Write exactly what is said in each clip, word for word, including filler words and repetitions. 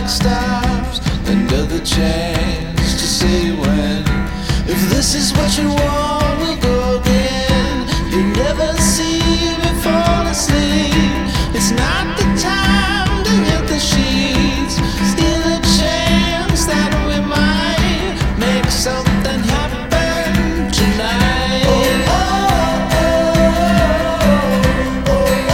stops, another chance to say when. If this is what you want, we'll go again. You never see me fall asleep. It's not the time to hit the sheets. Still a chance that we might make something happen tonight. Oh, oh, oh, oh, oh,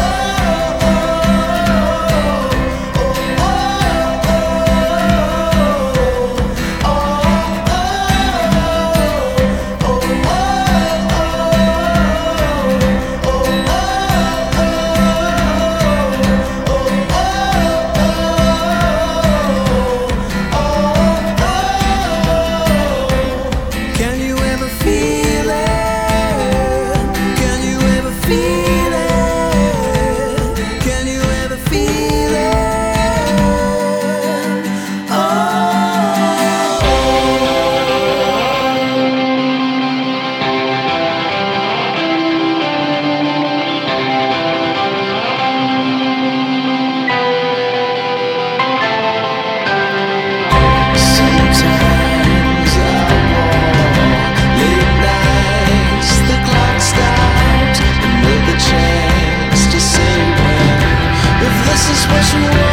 this is what you want.